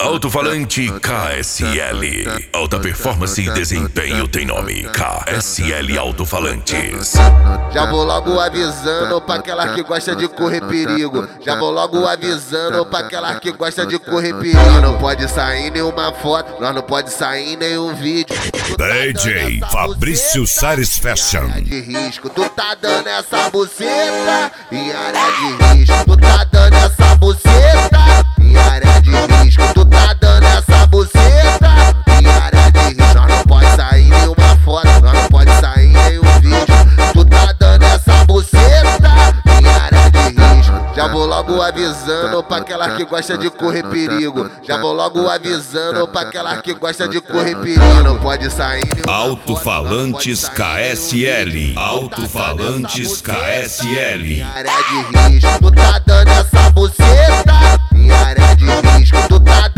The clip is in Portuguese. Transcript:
Alto-falante KSL. Alta performance e desempenho tem nome. KSL Alto-falantes. Já vou logo avisando pra aquela que gosta de correr perigo. Já vou logo avisando pra aquela que gosta de correr perigo. Nós não pode sair nenhuma foto, nós não pode sair nenhum vídeo. DJ Fabrício Sares Fashion. De risco, tu tá dando essa buceta em área de risco. Tu tá dando essa buceta em área de risco. Tu tá dando essa buceta em área de risco. Nós não pode sair nenhuma foto, nós não pode sair nenhum vídeo. Tu tá dando essa buceta em área de risco. Já vou logo avisando pra aquela que gosta de correr perigo. Já vou logo avisando pra aquela que gosta de correr perigo. Não pode sair nenhuma Alto-falantes KSL. Alto-falantes KSL. em área de risco. Tu tá dando essa buceta em área de risco. Tu tá